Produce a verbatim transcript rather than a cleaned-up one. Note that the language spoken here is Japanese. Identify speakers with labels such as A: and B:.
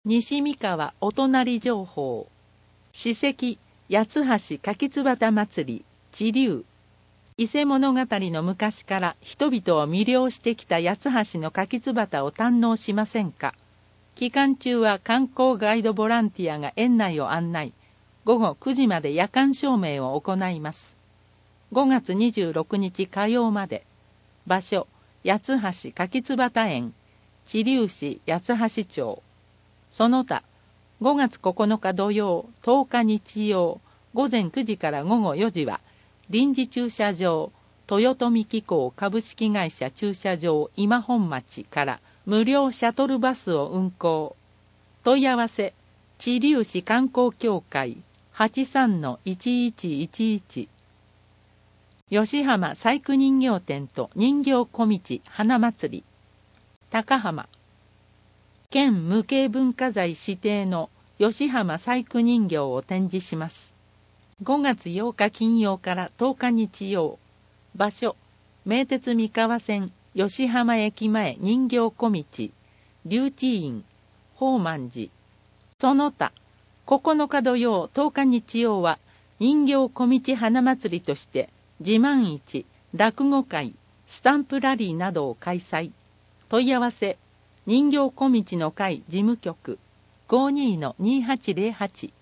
A: 西三河お隣情報。史跡八橋柿椿祭り地流。伊勢物語の昔から人々を魅了してきた八橋の柿椿を堪能しませんか。期間中は観光ガイドボランティアが園内を案内。午後くじまで夜間照明を行います。ごがつにじゅうろくにち火曜まで。場所八橋柿椿園、知立市八橋町。その他、ごがつここのか土曜、とおか日曜、午前くじから午後よじは、臨時駐車場、豊富機構株式会社駐車場今本町から無料シャトルバスを運行。問い合わせ、知立市観光協会 はちさんのいちいちいちいち。吉浜細工人形店と人形小道花祭り。高浜。県無形文化財指定の吉浜細工人形を展示します。ごがつようか金曜からとおか日曜。場所、名鉄三河線吉浜駅前人形小道、龍智院、宝満寺。その他、ここのか土曜、とおか日曜は人形小道花祭りとして自慢市、落語会、スタンプラリーなどを開催。問い合わせ、人形小道の会事務局 ごにーのにーはちぜろはち。